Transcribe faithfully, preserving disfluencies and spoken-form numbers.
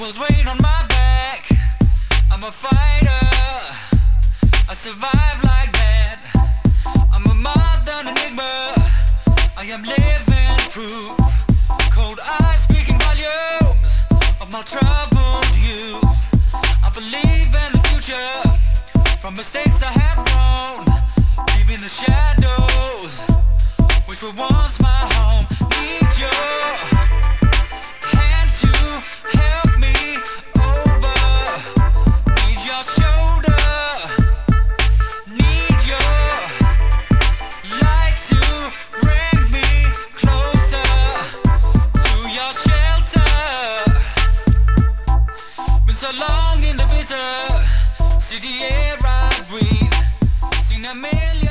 Eagles weight on my back. I'm a fighter, I survive like that. I'm a modern enigma, I am living proof. Cold eyes speaking volumes of my troubled youth. I believe in the future, from mistakes I have grown, leaving the shadows which were once my home. Need your hand to help me over. Need your shoulder. Need your light to bring me closer to your shelter. Been so long in the bitter city air I breathe. Seen a million